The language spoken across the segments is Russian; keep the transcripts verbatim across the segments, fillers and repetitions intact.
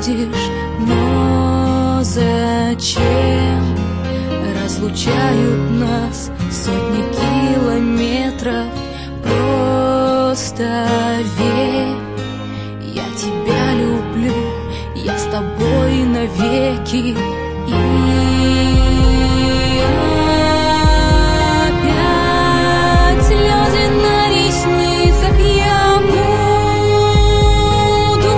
будешь, но зачем разлучают нас сотни километров? Просто верь, я тебя люблю, я с тобой навеки. И опять слезы на ресницах, я буду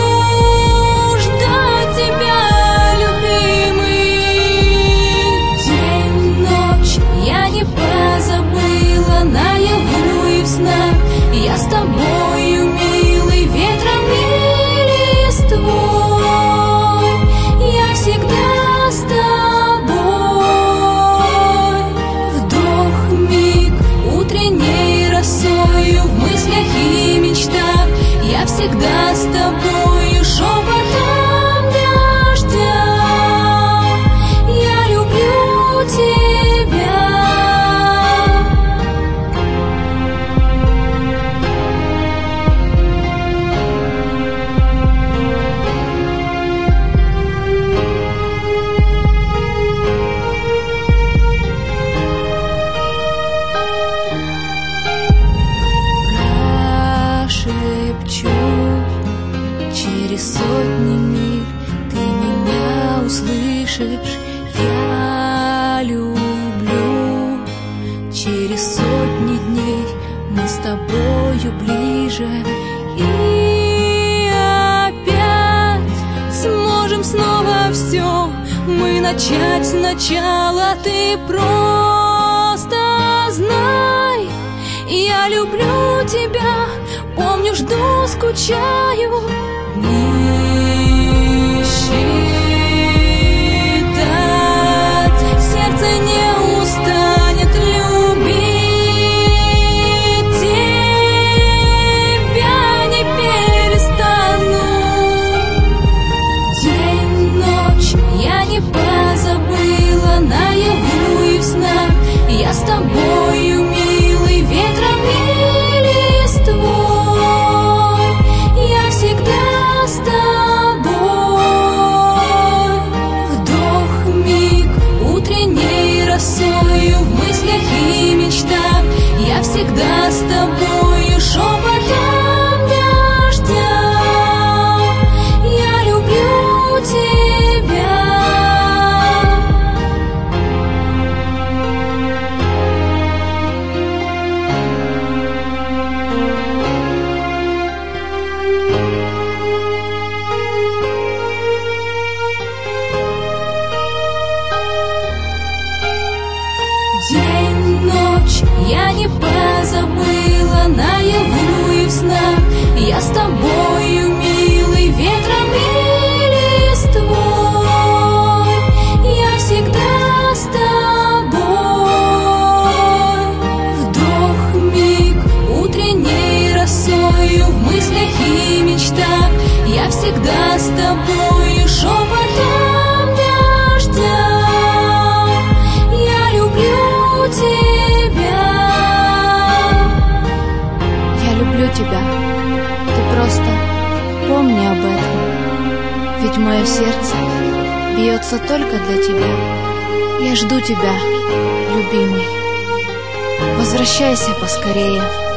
ждать тебя, любимый. День, ночь, я не позабыла, наяву и в снах я с тобою, милый, ветром и листвой. Я всегда с тобой. Вдох, миг, утренней росою в мыслях и мечтах. Я всегда с тобою, шепотом дождя. Я люблю тебя. Шепчу через сотни миль, ты меня услышишь. Я люблю. Через сотни дней мы с тобою ближе. И опять сможем снова все мы начать сначала. Ты просто знай, я люблю тебя. Помню, жду, скучаю. Не считать, сердце не устанет любить тебя, не перестану. День, ночь, я не позабыла, наяву и в снах. Я с тобою, милый, ветром и листвой. Я всегда с тобой. Вдох, миг, утренней росою в мыслях и мечтах. Я всегда с тобою, шепотом дождя. Я люблю тебя. День, ночь, я не позабыла, наяву и в снах. Я с тобою, милый, ветром и листвой. Я всегда с тобой. Вдох, миг, утренней росою в мыслях и мечтах. Я всегда с тобою, шепотом дождя. Я люблю тебя. Я люблю тебя. Ты просто помни об этом. Ведь мое сердце бьется только для тебя. Я жду тебя, любимый. Возвращайся поскорее.